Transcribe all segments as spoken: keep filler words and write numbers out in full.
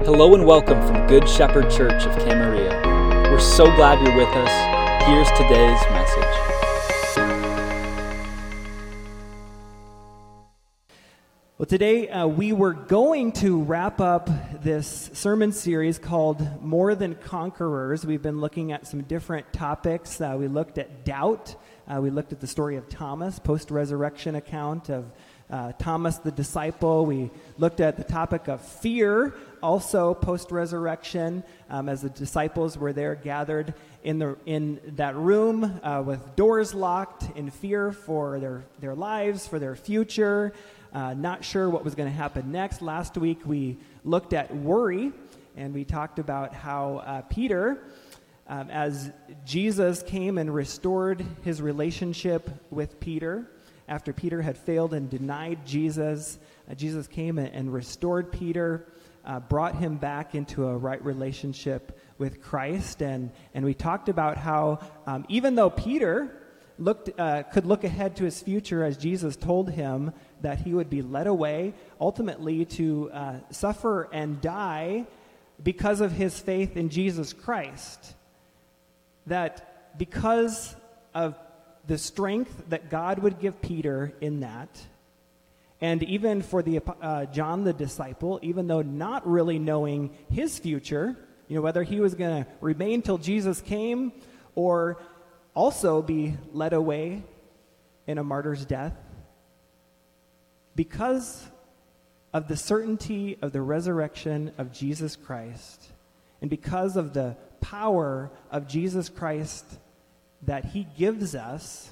Hello and welcome from Good Shepherd Church of Camarillo. We're so glad you're with us. Here's today's message. Well, today uh, we were going to wrap up this sermon series called More Than Conquerors. We've been looking at some different topics. Uh, we looked at doubt. Uh, we looked at the story of Thomas, post-resurrection account of Uh, Thomas the disciple. We looked at the topic of fear, also post-resurrection, um, as the disciples were there gathered in the in that room uh, with doors locked in fear for their, their lives, for their future, uh, not sure what was going to happen next. Last week we looked at worry, and we talked about how uh, Peter, um, as Jesus came and restored his relationship with Peter, after Peter had failed and denied Jesus, uh, Jesus came and, and restored Peter, uh, brought him back into a right relationship with Christ. And, and we talked about how um, even though Peter looked uh, could look ahead to his future as Jesus told him that he would be led away, ultimately to uh, suffer and die because of his faith in Jesus Christ, that because of the strength that God would give Peter in that, and even for the uh, John the disciple, even though not really knowing his future, you know, whether he was going to remain till Jesus came or also be led away in a martyr's death, because of the certainty of the resurrection of Jesus Christ, and because of the power of Jesus Christ that he gives us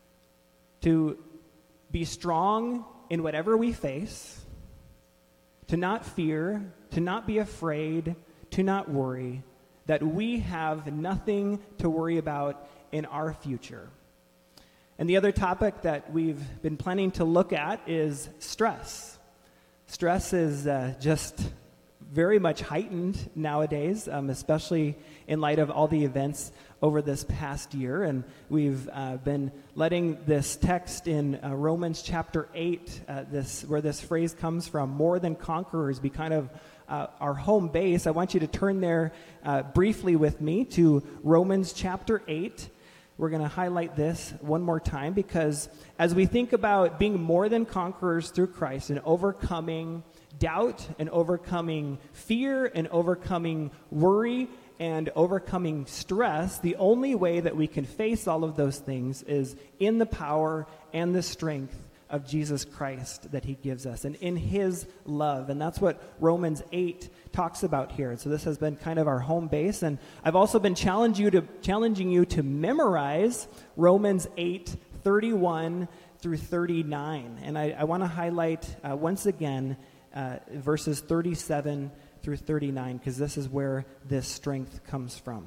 to be strong in whatever we face, to not fear, to not be afraid, to not worry, that we have nothing to worry about in our future. And the other topic that we've been planning to look at is stress. Stress is uh, just very much heightened nowadays, um, especially in light of all the events over this past year. And we've uh, been letting this text in uh, Romans chapter eight, uh, this where this phrase comes from, more than conquerors, be kind of uh, our home base. I want you to turn there uh, briefly with me to Romans chapter eight. We're going to highlight this one more time, because as we think about being more than conquerors through Christ and overcoming doubt and overcoming fear and overcoming worry and overcoming stress, the only way that we can face all of those things is in the power and the strength of Jesus Christ that he gives us, and in his love. And that's what Romans eight talks about here. And so this has been kind of our home base. And I've also been challenge you to, challenging you to memorize Romans eight, thirty-one through thirty-nine. And I, I want to highlight uh, once again uh, verses thirty-seven through thirty-nine, because this is where this strength comes from.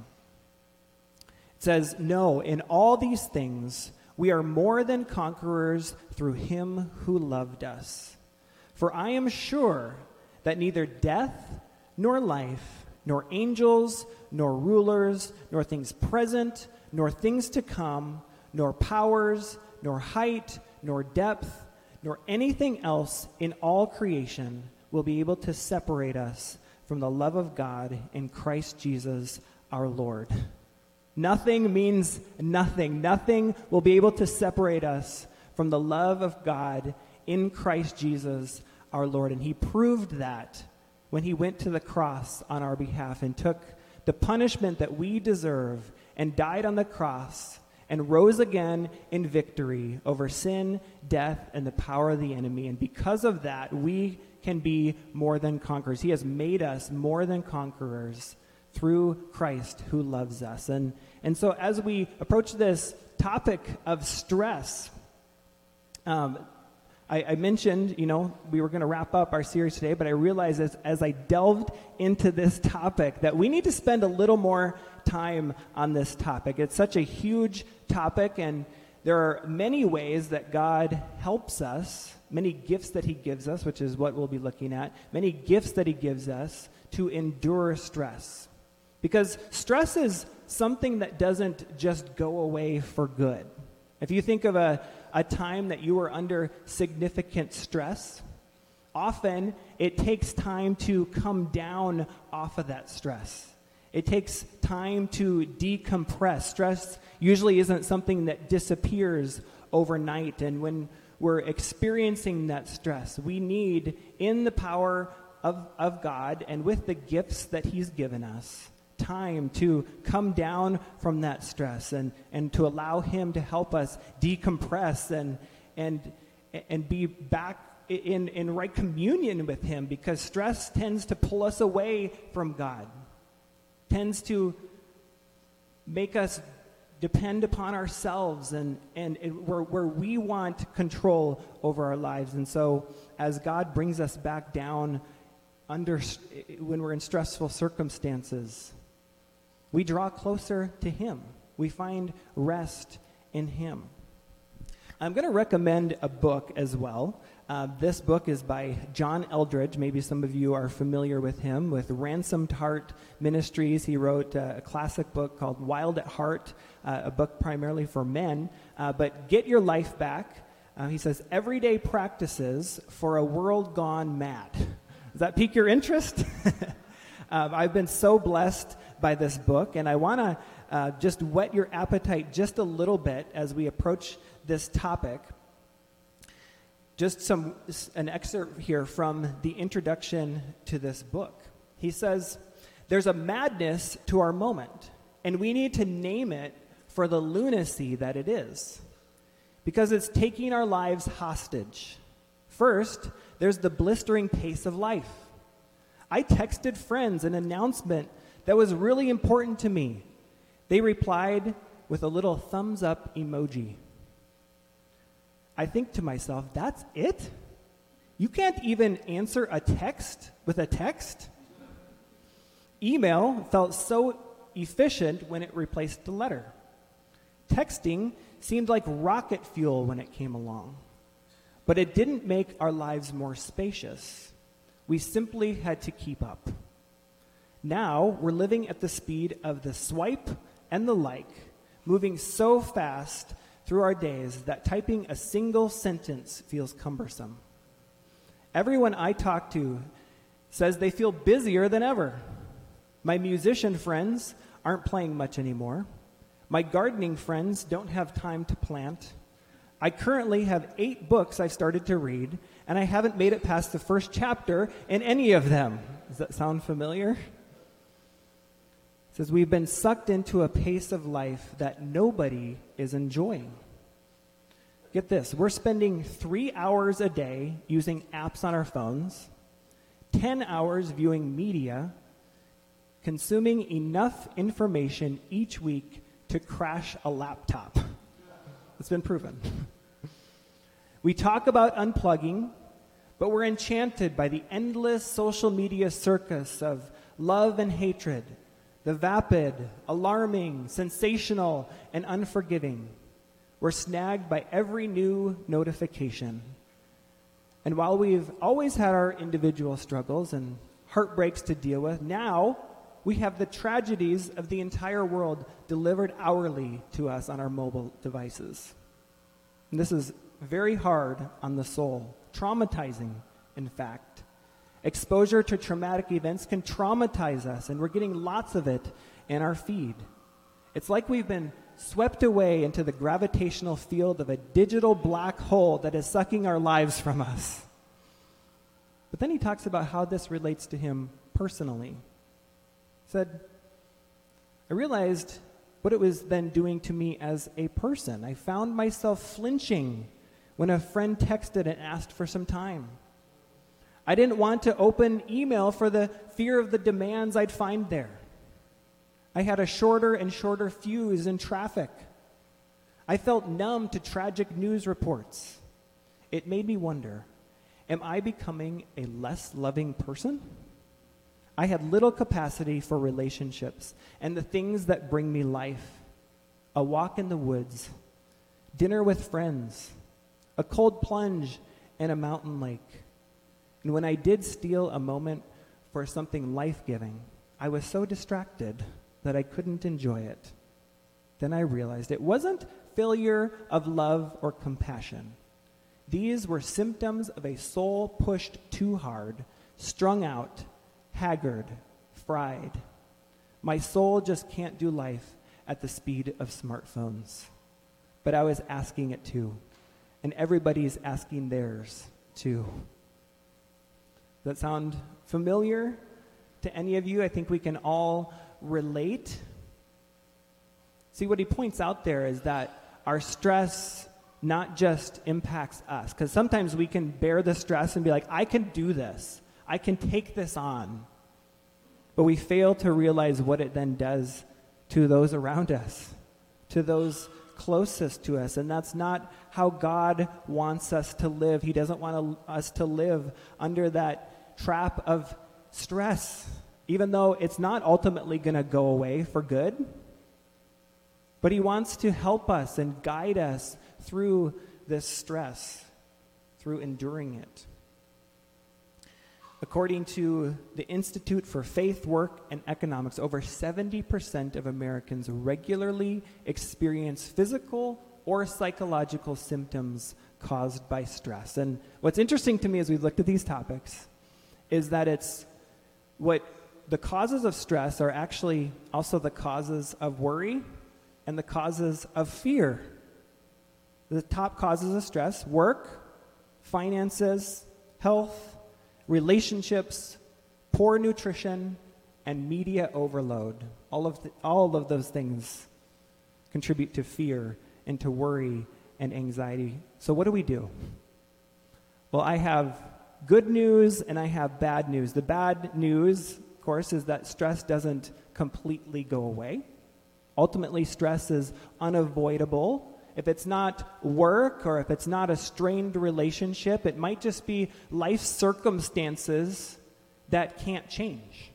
It says, "No, in all these things we are more than conquerors through him who loved us. For I am sure that neither death nor life, nor angels, nor rulers, nor things present, nor things to come, nor powers, nor height, nor depth, nor anything else in all creation will be able to separate us from the love of God in Christ Jesus our Lord." Nothing means nothing. Nothing will be able to separate us from the love of God in Christ Jesus our Lord. And he proved that when he went to the cross on our behalf and took the punishment that we deserve and died on the cross and rose again in victory over sin, death, and the power of the enemy. And because of that, we can be more than conquerors. He has made us more than conquerors through Christ who loves us. And, and so as we approach this topic of stress, um, I, I mentioned, you know, we were going to wrap up our series today, but I realized as, as I delved into this topic that we need to spend a little more time on this topic. It's such a huge topic, and there are many ways that God helps us, many gifts that he gives us, which is what we'll be looking at, many gifts that he gives us to endure stress. Because stress is something that doesn't just go away for good. If you think of a, a time that you were under significant stress, Often, it takes time to come down off of that stress. It takes time to decompress. Stress usually isn't something that disappears overnight. And when we're experiencing that stress, we need, in the power of, of God and with the gifts that He's given us, time to come down from that stress and, and to allow Him to help us decompress and and and be back in, in right communion with Him, because stress tends to pull us away from God, tends to make us depend upon ourselves and, and it, where, where we want control over our lives. And so as God brings us back down under when we're in stressful circumstances, we draw closer to Him. We find rest in Him. I'm going to recommend a book as well. Uh, this book is by John Eldredge. Maybe some of you are familiar with him, with Ransomed Heart Ministries. He wrote uh, a classic book called Wild at Heart, uh, a book primarily for men. Uh, but Get Your Life Back. Uh, he says, everyday practices for a world gone mad. Does that pique your interest? um, I've been so blessed by this book, and I want to uh, just whet your appetite just a little bit as we approach this topic. Just some an excerpt here from the introduction to this book. He says, there's a madness to our moment, and we need to name it for the lunacy that it is, because it's taking our lives hostage. First, there's the blistering pace of life. I texted friends an announcement that was really important to me. They replied with a little thumbs up emoji. I think to myself, that's it? You can't even answer a text with a text? Email felt so efficient when it replaced the letter. Texting seemed like rocket fuel when it came along. But it didn't make our lives more spacious. We simply had to keep up. Now we're living at the speed of the swipe and the like, moving so fast through our days that typing a single sentence feels cumbersome. Everyone I talk to says they feel busier than ever. My musician friends aren't playing much anymore. My gardening friends don't have time to plant. I currently have eight books I've started to read, and I haven't made it past the first chapter in any of them. Does that sound familiar? It says we've been sucked into a pace of life that nobody is enjoying. Get this, we're spending three hours a day using apps on our phones, ten hours viewing media, consuming enough information each week to crash a laptop. It's been proven. We talk about unplugging, but we're enchanted by the endless social media circus of love and hatred, the vapid, alarming, sensational, and unforgiving. We're snagged by every new notification. And while we've always had our individual struggles and heartbreaks to deal with, now we have the tragedies of the entire world delivered hourly to us on our mobile devices. And this is very hard on the soul, traumatizing, in fact. Exposure to traumatic events can traumatize us, and we're getting lots of it in our feed. It's like we've been swept away into the gravitational field of a digital black hole that is sucking our lives from us. But then he talks about how this relates to him personally. He said, I realized what it was then doing to me as a person. I found myself flinching when a friend texted and asked for some time. I didn't want to open email for the fear of the demands I'd find there. I had a shorter and shorter fuse in traffic. I felt numb to tragic news reports. It made me wonder, am I becoming a less loving person? I had little capacity for relationships and the things that bring me life. A walk in the woods, dinner with friends, a cold plunge in a mountain lake. And when I did steal a moment for something life-giving, I was so distracted that I couldn't enjoy it. Then I realized it wasn't failure of love or compassion. These were symptoms of a soul pushed too hard, strung out, haggard, fried. My soul just can't do life at the speed of smartphones. But I was asking it to, and everybody's asking theirs too. Does that sound familiar to any of you? I think we can all relate. See, what he points out there is that our stress not just impacts us, because sometimes we can bear the stress and be like, I can do this. I can take this on. But we fail to realize what it then does to those around us, to those closest to us. And that's not how God wants us to live. He doesn't want us to live under that trap of stress, even though it's not ultimately going to go away for good. But he wants to help us and guide us through this stress, through enduring it. According to the Institute for Faith, Work, and Economics, over seventy percent of Americans regularly experience physical or psychological symptoms caused by stress. And what's interesting to me as we've looked at these topics is that it's what the causes of stress are actually also the causes of worry and the causes of fear. The top causes of stress: work, finances, health, relationships, poor nutrition, and media overload. All of the, all of those things contribute to fear and to worry and anxiety. So what do we do? Well, I have good news and I have bad news. The bad news, of course, is that stress doesn't completely go away. Ultimately, stress is unavoidable. If it's not work or if it's not a strained relationship, it might just be life circumstances that can't change.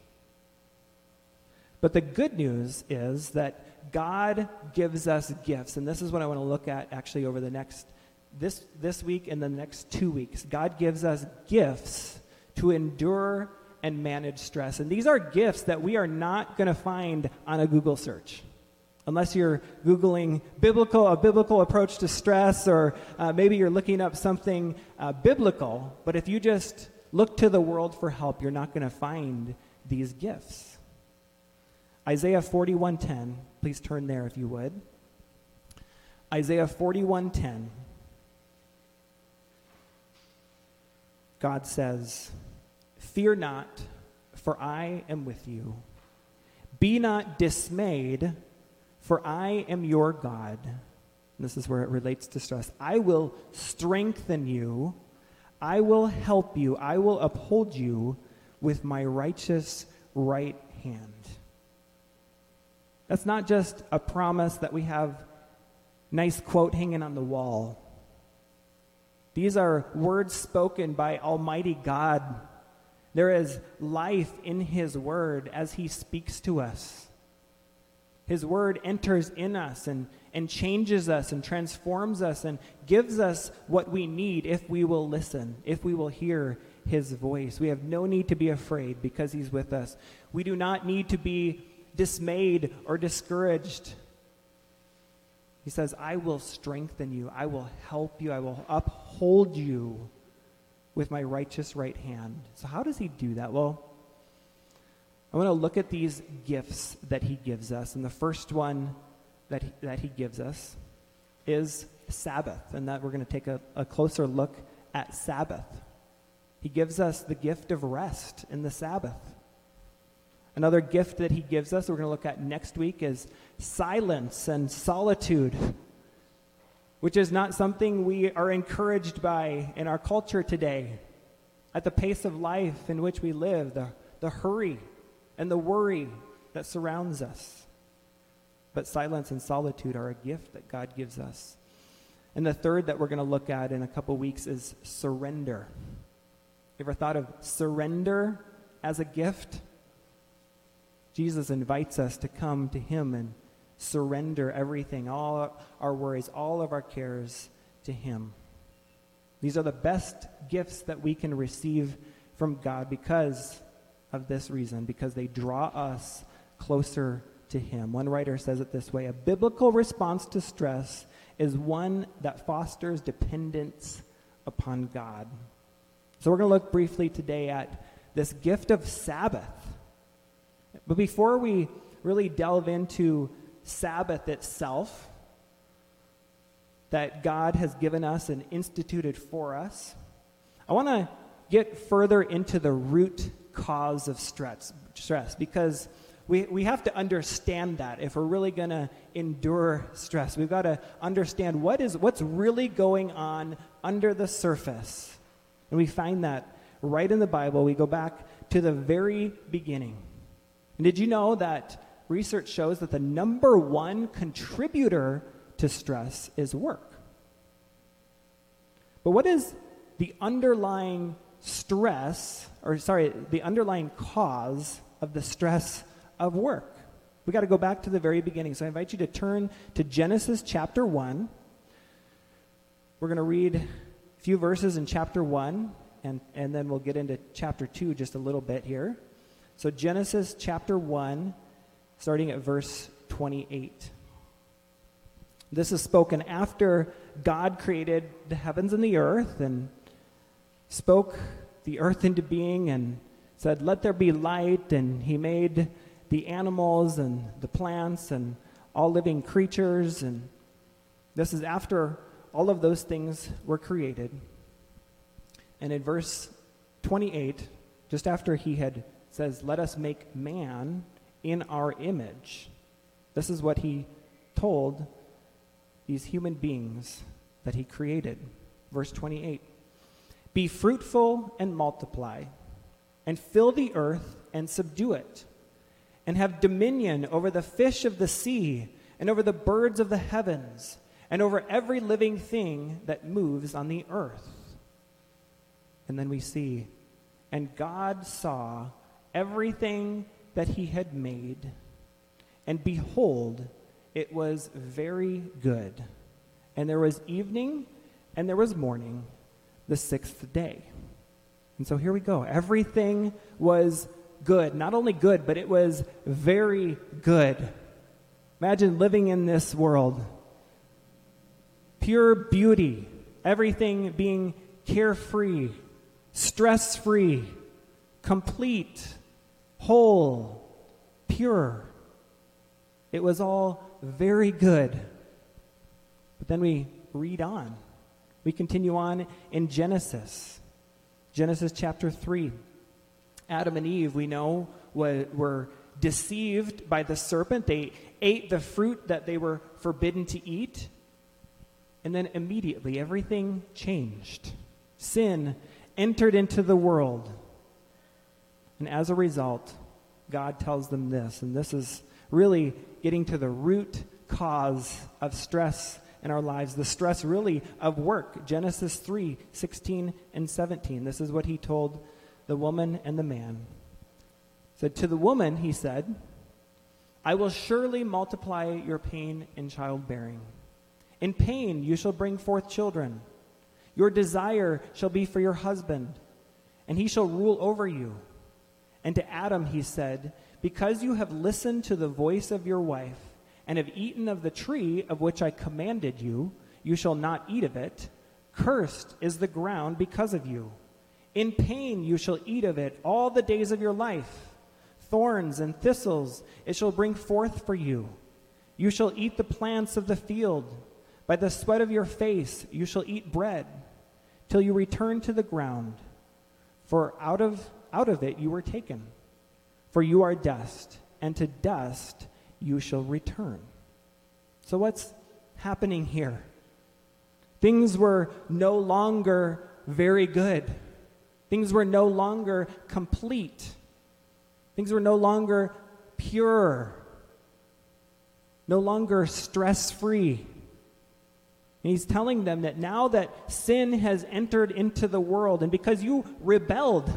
But the good news is that God gives us gifts, and this is what I want to look at actually over the next, this, this week and the next two weeks. God gives us gifts to endure and manage stress. And these are gifts that we are not going to find on a Google search. Unless you're Googling biblical, a biblical approach to stress, or uh, maybe you're looking up something uh, biblical. But if you just look to the world for help, you're not going to find these gifts. Isaiah forty-one ten, please turn there if you would. Isaiah forty-one ten. God says, "Fear not, for I am with you. Be not dismayed, for I am your God." This is where it relates to stress. "I will strengthen you. I will help you. I will uphold you with my righteous right hand." That's not just a promise that we have nice quote hanging on the wall. These are words spoken by Almighty God. There is life in His word as He speaks to us. His word enters in us and, and changes us and transforms us and gives us what we need if we will listen, if we will hear His voice. We have no need to be afraid because He's with us. We do not need to be dismayed or discouraged. He says, "I will strengthen you. I will help you. I will uphold you with my righteous right hand." So how does He do that? Well, I want to look at these gifts that He gives us. And the first one that he, that he gives us is Sabbath. And that we're going to take a, a closer look at Sabbath. He gives us the gift of rest in the Sabbath. Another gift that He gives us, we're going to look at next week, is silence and solitude, which is not something we are encouraged by in our culture today. At the pace of life in which we live, the, the hurry and the worry that surrounds us. But silence and solitude are a gift that God gives us. And the third that we're going to look at in a couple weeks is surrender. You ever thought of surrender as a gift? Jesus invites us to come to Him and surrender everything, all our worries, all of our cares to Him. These are the best gifts that we can receive from God because of this reason, because they draw us closer to Him. One writer says it this way: a biblical response to stress is one that fosters dependence upon God. So we're going to look briefly today at this gift of Sabbath. But before we really delve into Sabbath itself, that God has given us and instituted for us, I want to get further into the root cause of stress, stress because we, we have to understand that if we're really going to endure stress. We've got to understand what is what's really going on under the surface. And we find that right in the Bible. We go back to the very beginning. And did you know that research shows that the number one contributor to stress is work? But what is the underlying stress, or sorry, the underlying cause of the stress of work? We got to go back to the very beginning. So I invite you to turn to Genesis chapter one. We're going to read a few verses in chapter one, and, and then we'll get into chapter two just a little bit here. So Genesis chapter one, starting at verse twenty-eight. This is spoken after God created the heavens and the earth and spoke the earth into being and said, "Let there be light," and he made the animals and the plants and all living creatures. And this is after all of those things were created. And in verse twenty-eight, just after he had says, "Let us make man in our image," this is what he told these human beings that he created. Verse twenty-eight, "Be fruitful and multiply, and fill the earth and subdue it, and have dominion over the fish of the sea, and over the birds of the heavens, and over every living thing that moves on the earth." And then we see, "And God saw everything that he had made, and behold, it was very good. And there was evening, and there was morning, the sixth day." And so here we go. Everything was good. Not only good, but it was very good. Imagine living in this world. Pure beauty. Everything being carefree, stress-free, complete, whole, pure. It was all very good. But then we read on. We continue on in Genesis. Genesis chapter three. Adam and Eve, we know, were, were deceived by the serpent. They ate the fruit that they were forbidden to eat. And then immediately everything changed. Sin entered into the world. And as a result, God tells them this. And this is really getting to the root cause of stress in our lives, the stress really of work. Genesis three, sixteen and seventeen. This is what he told the woman and the man. He said, "To the woman, he said, I will surely multiply your pain in childbearing. In pain you shall bring forth children. Your desire shall be for your husband, and he shall rule over you. And to Adam he said, because you have listened to the voice of your wife, and have eaten of the tree of which I commanded you, you shall not eat of it. Cursed is the ground because of you. In pain you shall eat of it all the days of your life. Thorns and thistles it shall bring forth for you. You shall eat the plants of the field. By the sweat of your face you shall eat bread, till you return to the ground. For out of, out of it you were taken. For you are dust, and to dust you shall return." So what's happening here? Things were no longer very good. Things were no longer complete. Things were no longer pure. No longer stress-free. And he's telling them that now that sin has entered into the world, and because you rebelled,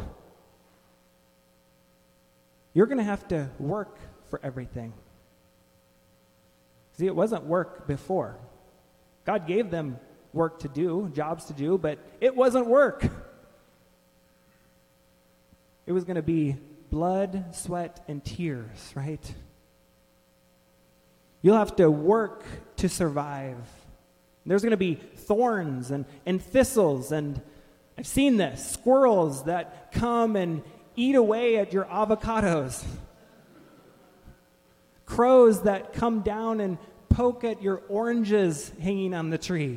you're going to have to work for everything. See, it wasn't work before. God gave them work to do, jobs to do, but it wasn't work. It was going to be blood, sweat, and tears, right? You'll have to work to survive. There's going to be thorns and, and thistles, and I've seen this, squirrels that come and eat away at your avocados. Crows that come down and poke at your oranges hanging on the tree.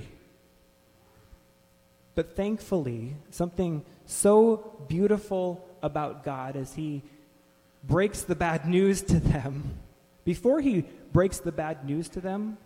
But thankfully, something so beautiful about God as he breaks the bad news to them, before he breaks the bad news to them,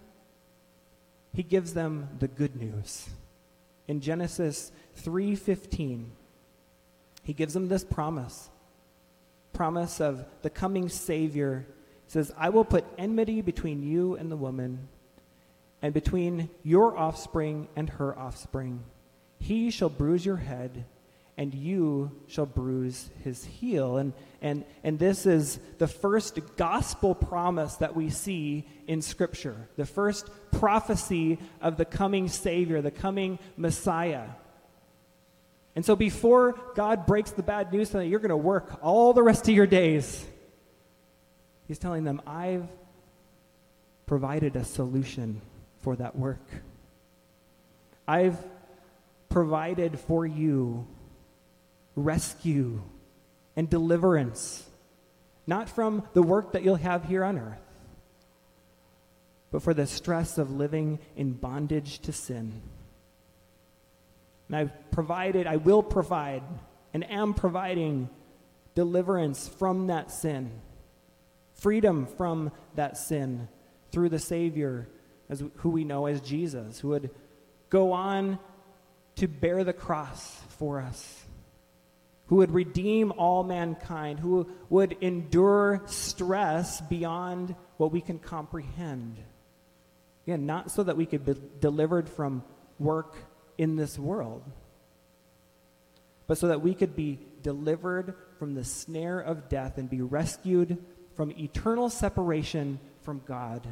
he gives them the good news. In Genesis three fifteen, he gives them this promise, promise of the coming Savior. He says, I will put enmity between you and the woman, and between your offspring and her offspring. He shall bruise your head, and you shall bruise his heel. And, and, and this is the first gospel promise that we see in Scripture, the first prophecy of the coming Savior, the coming Messiah. And so before God breaks the bad news that you're going to work all the rest of your days, he's telling them, I've provided a solution for that work. I've provided for you rescue and deliverance, not from the work that you'll have here on earth, but for the stress of living in bondage to sin. And I've provided, I will provide, and am providing deliverance from that sin, freedom from that sin through the Savior, as who we know as Jesus, who would go on to bear the cross for us, who would redeem all mankind, who would endure stress beyond what we can comprehend. Again, not so that we could be delivered from work in this world, but so that we could be delivered from the snare of death and be rescued from eternal separation from God.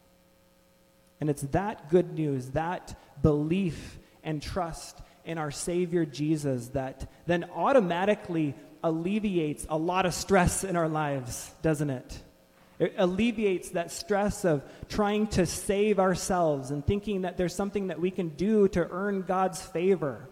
And it's that good news, that belief and trust in our Savior Jesus that then automatically alleviates a lot of stress in our lives, doesn't it? It alleviates that stress of trying to save ourselves and thinking that there's something that we can do to earn God's favor,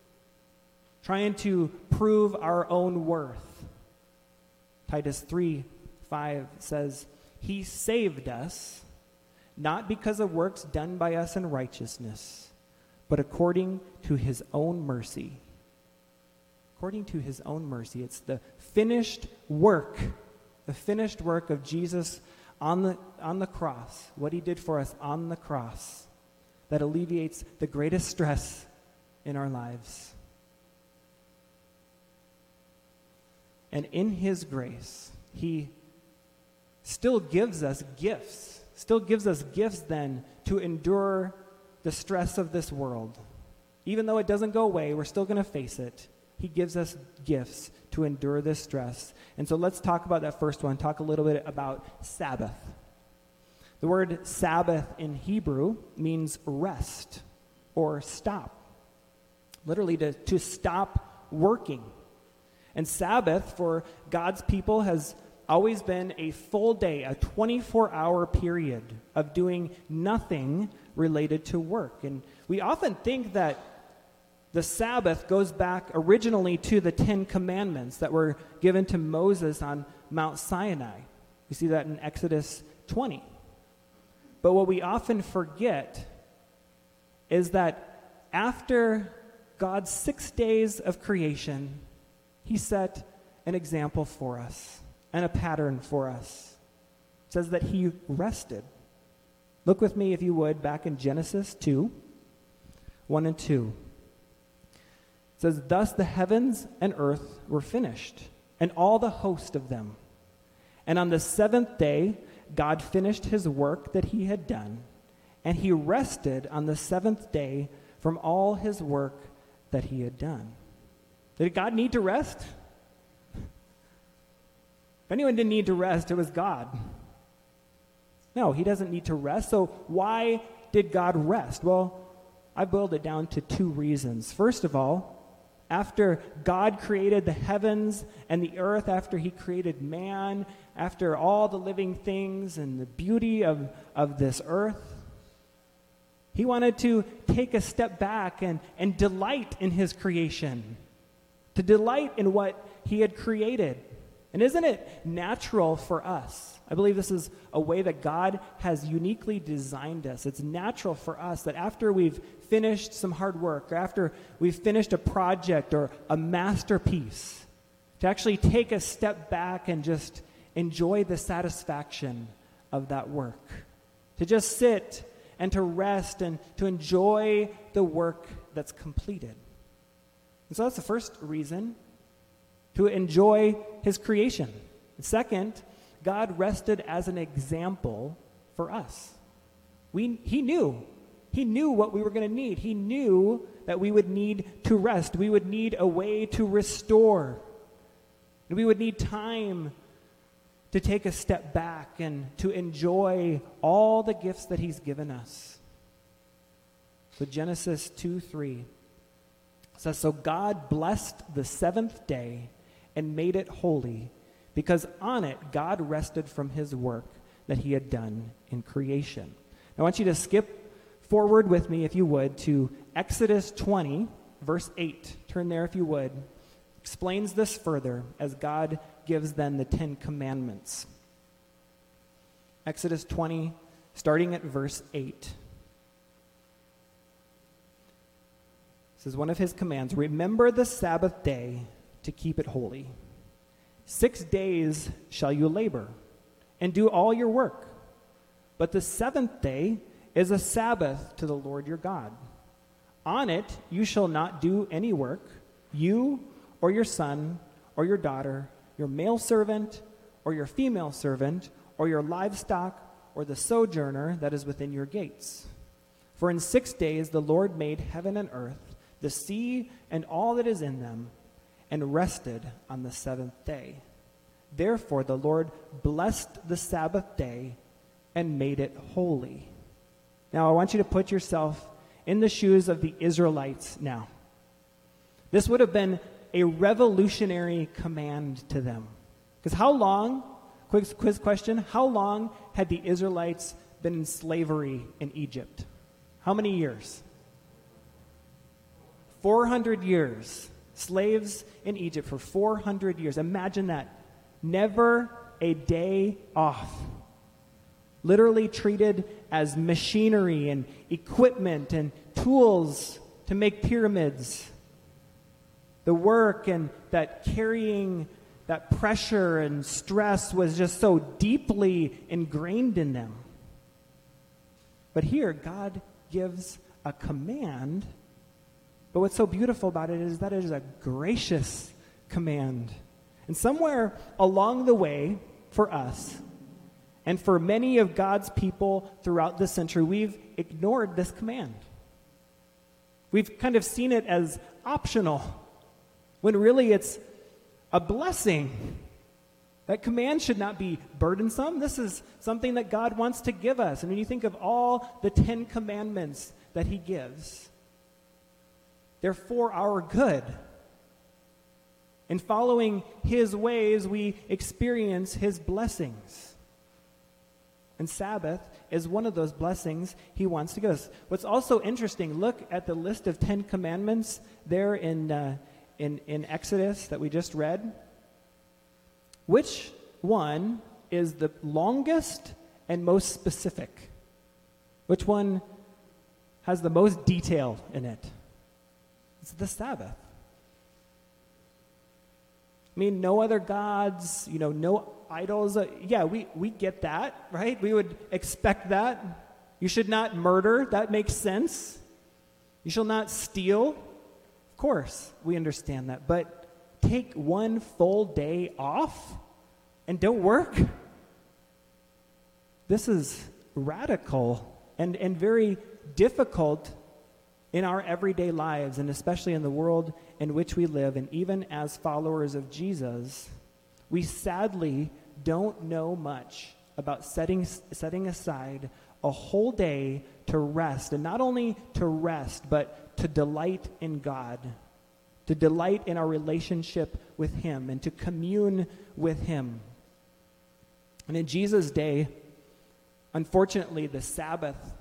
trying to prove our own worth. Titus three five says, He saved us, not because of works done by us in righteousness, but according to his own mercy. According to his own mercy. It's the finished work, the finished work of Jesus on the, on the cross, what he did for us on the cross, that alleviates the greatest stress in our lives. And in his grace, he still gives us gifts, still gives us gifts then to endure the stress of this world. Even though it doesn't go away, we're still going to face it. He gives us gifts to endure this stress. And so let's talk about that first one, talk a little bit about Sabbath. The word Sabbath in Hebrew means rest or stop. Literally to, to stop working. And Sabbath for God's people has always been a full day, a twenty-four hour period of doing nothing related to work. And we often think that the Sabbath goes back originally to the Ten Commandments that were given to Moses on Mount Sinai. We see that in Exodus twenty. But what we often forget is that after God's six days of creation, he set an example for us and a pattern for us. It says that he rested. Look with me, if you would, back in Genesis two, one and two. It says, Thus the heavens and earth were finished, and all the host of them. And on the seventh day, God finished his work that he had done, and he rested on the seventh day from all his work that he had done. Did God need to rest? If anyone didn't need to rest, it was God. No, he doesn't need to rest. So why did God rest? Well, I boiled it down to two reasons. First of all, after God created the heavens and the earth, after he created man, after all the living things and the beauty of, of this earth, He wanted to take a step back and, and delight in his creation, to delight in what he had created. And isn't it natural for us? I believe this is a way that God has uniquely designed us. It's natural for us that after we've finished some hard work, or after we've finished a project or a masterpiece, to actually take a step back and just enjoy the satisfaction of that work. To just sit and to rest and to enjoy the work that's completed. And so that's the first reason, to enjoy his creation. And second, God rested as an example for us. We, he knew. He knew what we were going to need. He knew that we would need to rest. We would need a way to restore. And we would need time to take a step back and to enjoy all the gifts that he's given us. So Genesis two three says, "So God blessed the seventh day and made it holy, because on it God rested from his work that he had done in creation." I want you to skip forward with me, if you would, to Exodus twenty, verse eight. Turn there if you would. Explains this further as God gives then the Ten Commandments. Exodus twenty, starting at verse eight. This is one of his commands. "Remember the Sabbath day to keep it holy. Six days shall you labor and do all your work. But the seventh day is a Sabbath to the Lord your God. On it you shall not do any work, you or your son or your daughter, your male servant or your female servant, or your livestock or the sojourner that is within your gates. For in six days the Lord made heaven and earth, the sea and all that is in them, and rested on the seventh day. Therefore the Lord blessed the Sabbath day and made it holy." Now I want you to put yourself in the shoes of the Israelites now. This would have been a revolutionary command to them. Because how long, quick quiz question, how long had the Israelites been in slavery in Egypt? How many years? four hundred years. Slaves in Egypt for four hundred years. Imagine that. Never a day off. Literally treated as machinery and equipment and tools to make pyramids. The work and that carrying that pressure and stress was just so deeply ingrained in them. But here, God gives a command. But what's so beautiful about it is that it is a gracious command. And somewhere along the way, for us, and for many of God's people throughout this century, we've ignored this command. We've kind of seen it as optional, when really it's a blessing. That command should not be burdensome. This is something that God wants to give us. And when you think of all the Ten Commandments that he gives, they're for our good. In following his ways, we experience his blessings. And Sabbath is one of those blessings he wants to give us. What's also interesting, look at the list of Ten Commandments there in, uh, in, in Exodus that we just read. Which one is the longest and most specific? Which one has the most detail in it? It's the Sabbath. I mean, no other gods, you know, no idols. Uh, yeah, we, we get that, right? We would expect that. You should not murder. That makes sense. You shall not steal. Of course, we understand that. But take one full day off and don't work? This is radical and, and very difficult in our everyday lives, and especially in the world in which we live. And even as followers of Jesus, we sadly don't know much about setting, setting aside a whole day to rest, and not only to rest, but to delight in God, to delight in our relationship with him, and to commune with him. And in Jesus' day, unfortunately, the Sabbath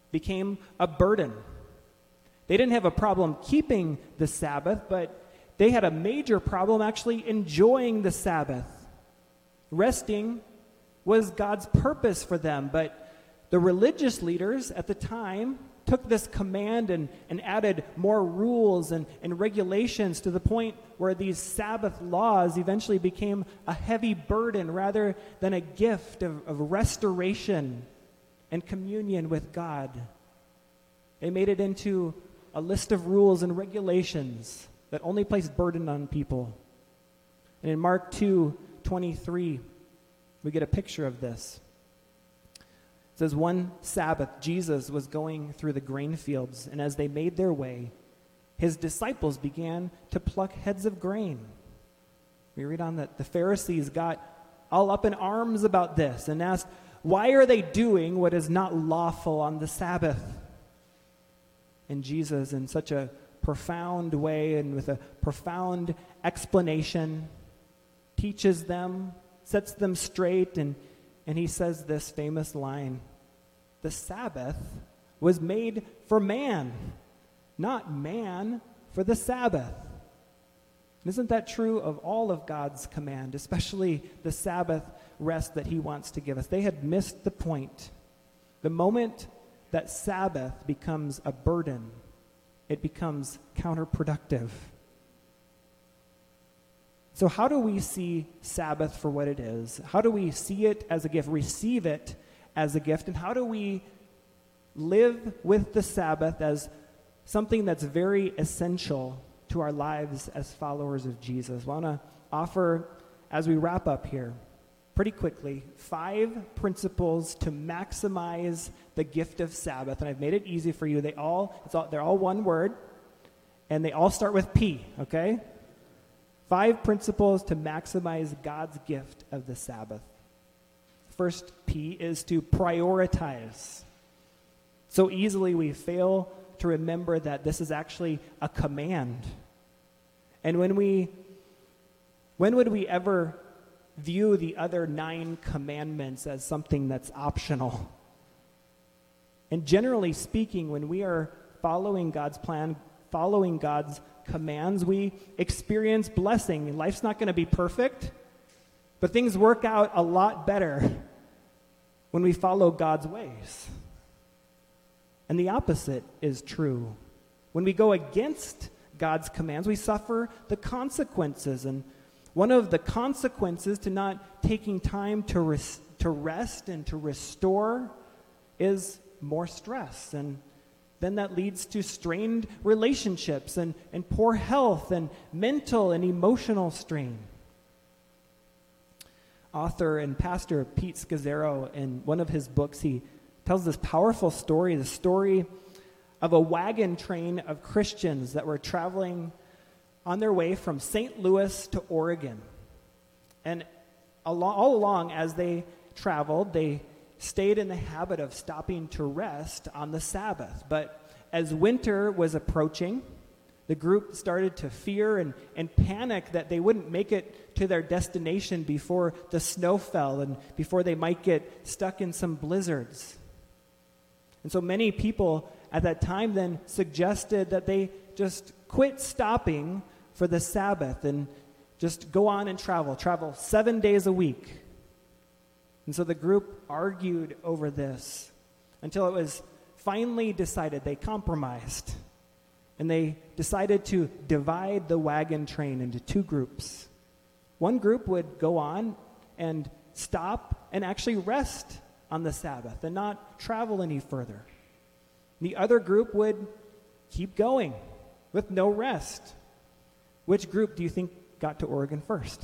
became a burden. They didn't have a problem keeping the Sabbath, but they had a major problem actually enjoying the Sabbath. Resting was God's purpose for them, but the religious leaders at the time took this command and, and added more rules and, and regulations to the point where these Sabbath laws eventually became a heavy burden rather than a gift of, of restoration and communion with God. They made it into a list of rules and regulations that only placed burden on people. And in Mark two twenty-three, we get a picture of this. It says, one Sabbath, Jesus was going through the grain fields, and as they made their way, his disciples began to pluck heads of grain. We read on that the Pharisees got all up in arms about this and asked, why are they doing what is not lawful on the Sabbath? And Jesus, in such a profound way and with a profound explanation, teaches them, sets them straight, and, and he says this famous line, the Sabbath was made for man, not man for the Sabbath. Isn't that true of all of God's command, especially the Sabbath rest that he wants to give us? They had missed the point. The moment that Sabbath becomes a burden, it becomes counterproductive. So how do we see Sabbath for what it is? How do we see it as a gift, receive it as a gift, and how do we live with the Sabbath as something that's very essential to our lives as followers of Jesus? I want to offer, as we wrap up here, pretty quickly, five principles to maximize the gift of Sabbath. And I've made it easy for you. They all, it's all they're all one word, and they all start with P, okay? Five principles to maximize God's gift of the Sabbath. First P is to prioritize. So easily we fail to remember that this is actually a command. And when we, when would we ever view the other nine commandments as something that's optional? And generally speaking, when we are following God's plan, following God's commands, we experience blessing. Life's not going to be perfect, but things work out a lot better when we follow God's ways. And the opposite is true. When we go against God's commands, we suffer the consequences. And one of the consequences to not taking time to res- to rest and to restore is more stress. And then that leads to strained relationships and, and poor health and mental and emotional strain. Author and pastor Pete Scazzero, in one of his books, he tells this powerful story, the story of a wagon train of Christians that were traveling on their way from Saint Louis to Oregon. And all, all along, as they traveled, they stayed in the habit of stopping to rest on the Sabbath. But as winter was approaching, the group started to fear and, and panic that they wouldn't make it to their destination before the snow fell and before they might get stuck in some blizzards. And so many people at that time then suggested that they just quit stopping for the Sabbath and just go on and travel, travel seven days a week. And so the group argued over this until it was finally decided. They compromised. And they decided to divide the wagon train into two groups. One group would go on and stop and actually rest on the Sabbath and not travel any further. The other group would keep going with no rest. Which group do you think got to Oregon first?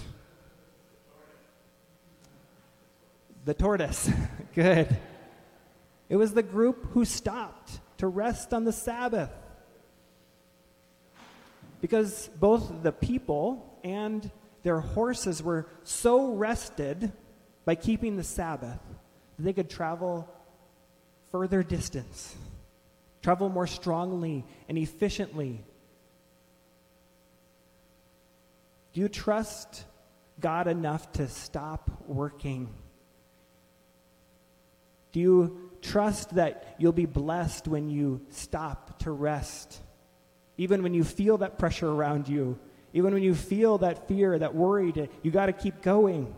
The tortoise. Good. It was the group who stopped to rest on the Sabbath. Because both the people and their horses were so rested by keeping the Sabbath that they could travel further distance, travel more strongly and efficiently. Do you trust God enough to stop working, Do you trust that you'll be blessed when you stop to rest? Even when you feel that pressure around you, even when you feel that fear, that worry, to, you got to keep going.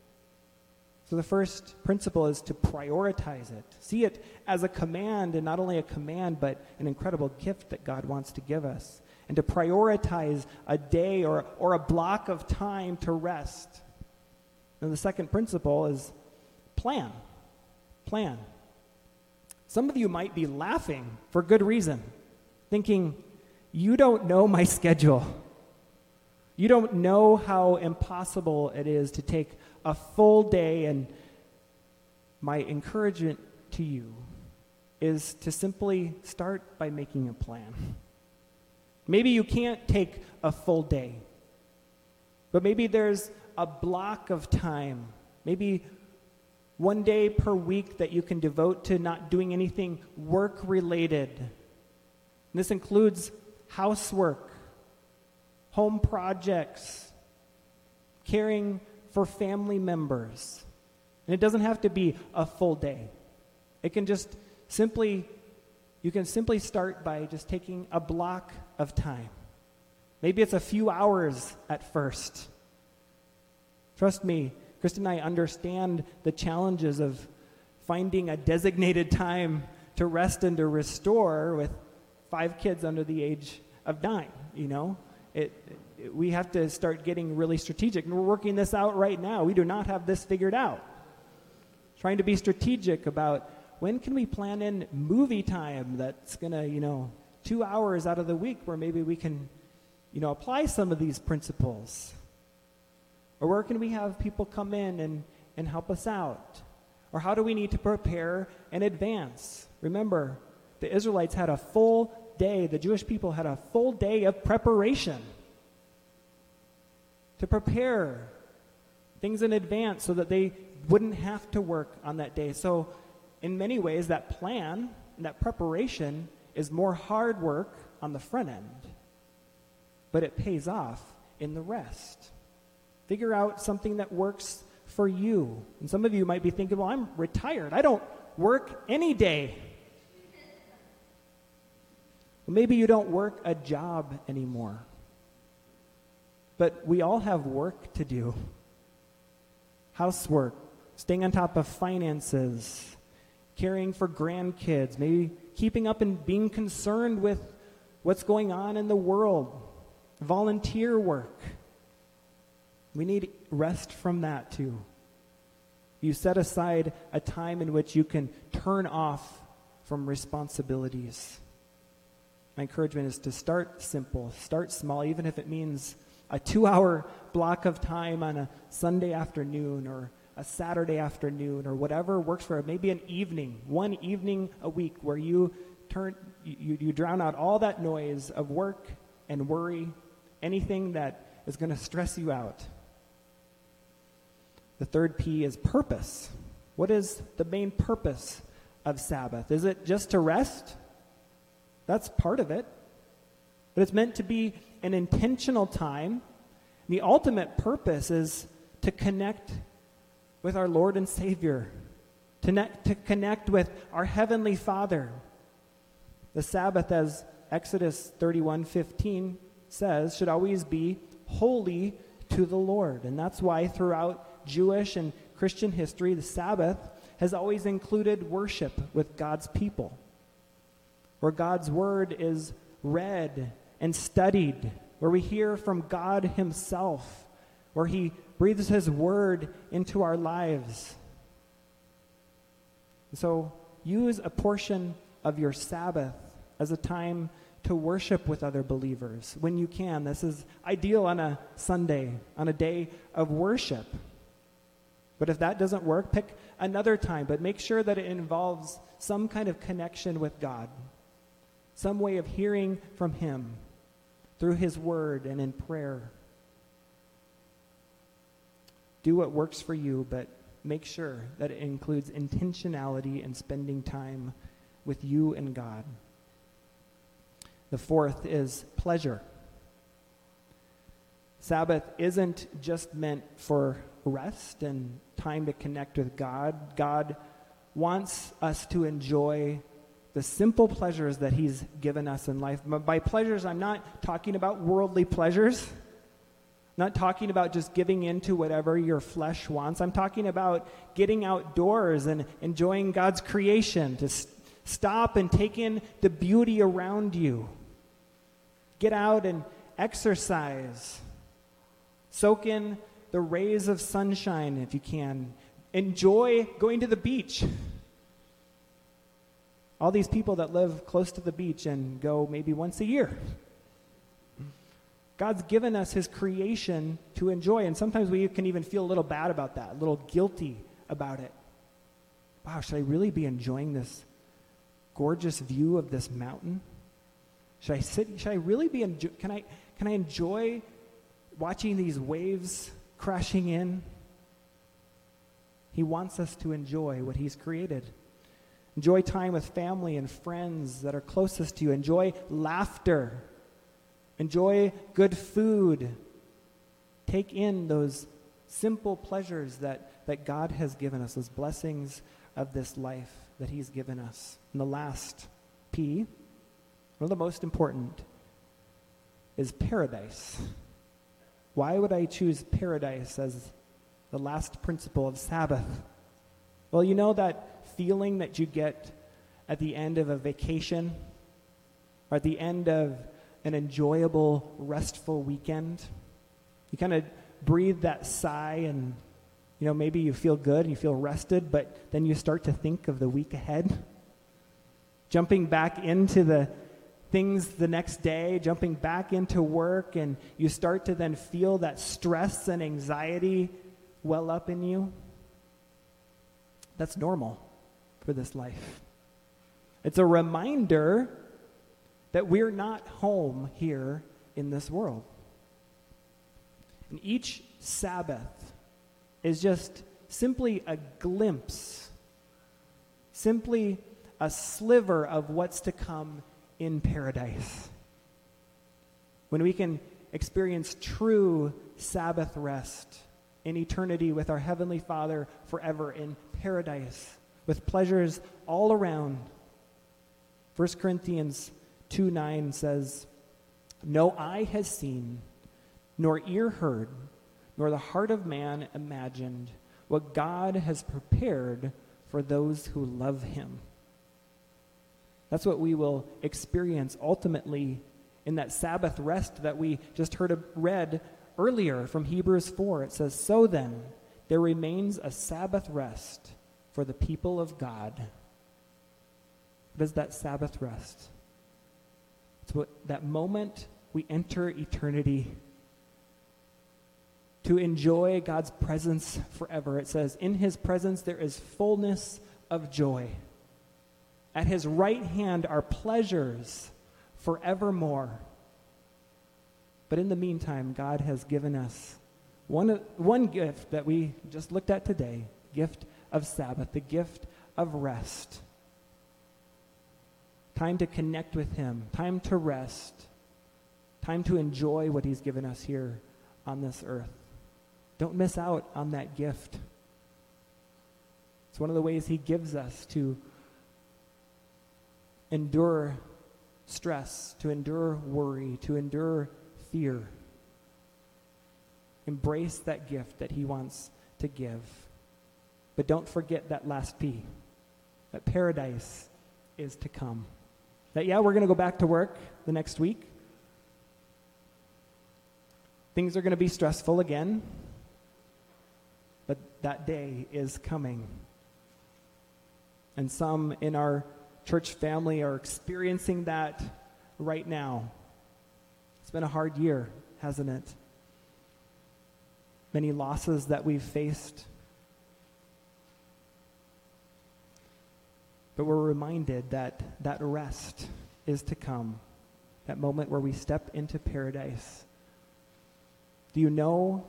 So the first principle is to prioritize it. See it as a command, and not only a command, but an incredible gift that God wants to give us. And to prioritize a day or, or a block of time to rest. And the second principle is plan. Plan. Some of you might be laughing for good reason, thinking, you don't know my schedule. You don't know how impossible it is to take a full day, and my encouragement to you is to simply start by making a plan. Maybe you can't take a full day, but maybe there's a block of time, maybe one day per week that you can devote to not doing anything work-related. And this includes housework, home projects, caring for family members. And it doesn't have to be a full day. It can just simply, you can simply start by just taking a block of time. Maybe it's a few hours at first. Trust me, Kristen and I understand the challenges of finding a designated time to rest and to restore with five kids under the age of nine, you know? It, it, we have to start getting really strategic, and we're working this out right now. We do not have this figured out. Trying to be strategic about when can we plan in movie time that's going to, you know, two hours out of the week where maybe we can, you know, apply some of these principles. Or where can we have people come in and, and help us out? Or how do we need to prepare in advance? Remember, the Israelites had a full day, the Jewish people had a full day of preparation to prepare things in advance so that they wouldn't have to work on that day. So in many ways, that plan and that preparation is more hard work on the front end, but it pays off in the rest. Figure out something that works for you. And some of you might be thinking, well, I'm retired. I don't work any day. Well, maybe you don't work a job anymore. But we all have work to do. Housework, staying on top of finances, caring for grandkids, maybe keeping up and being concerned with what's going on in the world, volunteer work. We need rest from that too. You set aside a time in which you can turn off from responsibilities. My encouragement is to start simple, start small, even if it means a two-hour block of time on a Sunday afternoon or a Saturday afternoon or whatever works for it. Maybe an evening, one evening a week where you turn, you, you drown out all that noise of work and worry, anything that is going to stress you out. The third P is purpose. What is the main purpose of Sabbath? Is it just to rest? That's part of it. But it's meant to be an intentional time. The ultimate purpose is to connect with our Lord and Savior, to, ne- to connect with our Heavenly Father. The Sabbath, as Exodus thirty-one fifteen says, should always be holy to the Lord. And that's why throughout Jewish and Christian history, the Sabbath has always included worship with God's people, where God's word is read and studied, where we hear from God himself, where he breathes his word into our lives. So use a portion of your Sabbath as a time to worship with other believers when you can. This is ideal on a Sunday, on a day of worship. But if that doesn't work, pick another time, but make sure that it involves some kind of connection with God, some way of hearing from him through his word and in prayer. Do what works for you, but make sure that it includes intentionality and spending time with you and God. The fourth is pleasure. Sabbath isn't just meant for rest and time to connect with God. God wants us to enjoy the simple pleasures that he's given us in life. By pleasures, I'm not talking about worldly pleasures. I'm not talking about just giving in to whatever your flesh wants. I'm talking about getting outdoors and enjoying God's creation, to st- stop and take in the beauty around you. Get out and exercise. Soak in the rays of sunshine if you can. Enjoy going to the beach. All these people that live close to the beach and go maybe once a year. God's given us his creation to enjoy, and sometimes we can even feel a little bad about that, a little guilty about it. Wow, should I really be enjoying this gorgeous view of this mountain? Should I sit, should I really be, enjo- can I, can I enjoy watching these waves crashing in? He wants us to enjoy what he's created. Enjoy time with family and friends that are closest to you. Enjoy laughter. Enjoy good food. Take in those simple pleasures that, that God has given us, those blessings of this life that he's given us. And the last P, one of the most important, is paradise. Why would I choose paradise as the last principle of Sabbath? Well, you know that feeling that you get at the end of a vacation or at the end of an enjoyable, restful weekend? You kind of breathe that sigh and, you know, maybe you feel good and you feel rested, but then you start to think of the week ahead. Jumping back into the things the next day, jumping back into work, and you start to then feel that stress and anxiety well up in you. That's normal for this life. It's a reminder that we're not home here in this world. And each Sabbath is just simply a glimpse, simply a sliver of what's to come in paradise. When we can experience true Sabbath rest in eternity with our Heavenly Father forever in paradise, with pleasures all around. First Corinthians two nine says, "No eye has seen, nor ear heard, nor the heart of man imagined what God has prepared for those who love him." That's what we will experience ultimately in that Sabbath rest that we just heard of, read earlier from Hebrews four. It says, "So then, there remains a Sabbath rest for the people of God." What is that Sabbath rest? It's what that moment we enter eternity to enjoy God's presence forever. It says, "In his presence there is fullness of joy. At his right hand are pleasures forevermore." But in the meantime, God has given us one, one gift that we just looked at today, gift of Sabbath, the gift of rest. Time to connect with him, time to rest, time to enjoy what he's given us here on this earth. Don't miss out on that gift. It's one of the ways he gives us to endure stress, to endure worry, to endure fear. Embrace that gift that he wants to give. But don't forget that last P, that paradise is to come. That, yeah, we're going to go back to work the next week. Things are going to be stressful again. But that day is coming. And some in our church family are experiencing that right now. It's been a hard year, hasn't it? Many losses that we've faced. But we're reminded that that rest is to come. That moment where we step into paradise. Do you know?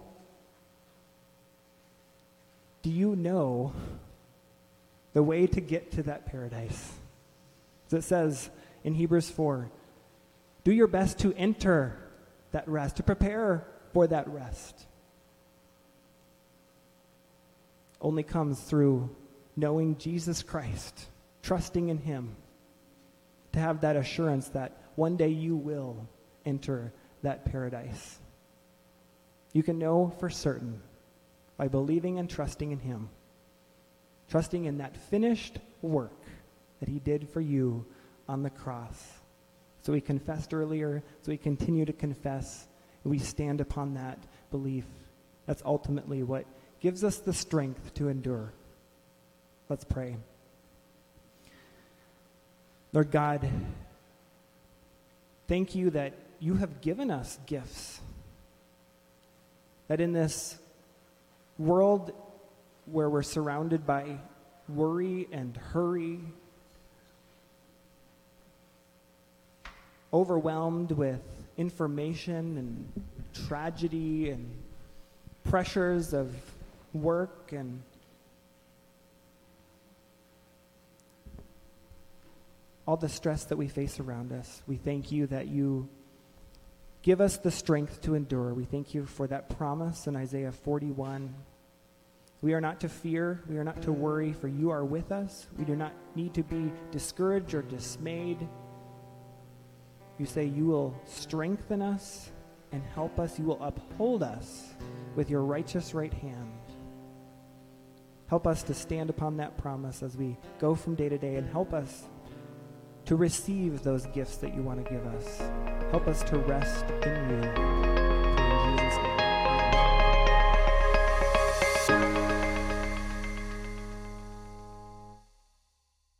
Do you know the way to get to that paradise? As it says in Hebrews four, do your best to enter that rest, to prepare for that rest. Only comes through knowing Jesus Christ, trusting in him, to have that assurance that one day you will enter that paradise. You can know for certain by believing and trusting in him, trusting in that finished work that he did for you on the cross. So we confessed earlier, so we continue to confess, and we stand upon that belief. That's ultimately what gives us the strength to endure. Let's pray. Lord God, thank you that you have given us gifts. That in this world where we're surrounded by worry and hurry, overwhelmed with information and tragedy and pressures of work and all the stress that we face around us, we thank you that you give us the strength to endure. We thank you for that promise in Isaiah forty-one. We are not to fear, we are not to worry, for you are with us. We do not need to be discouraged or dismayed. You say you will strengthen us and help us. You will uphold us with your righteous right hand. Help us to stand upon that promise as we go from day to day, and help us to receive those gifts that you want to give us. Help us to rest in you.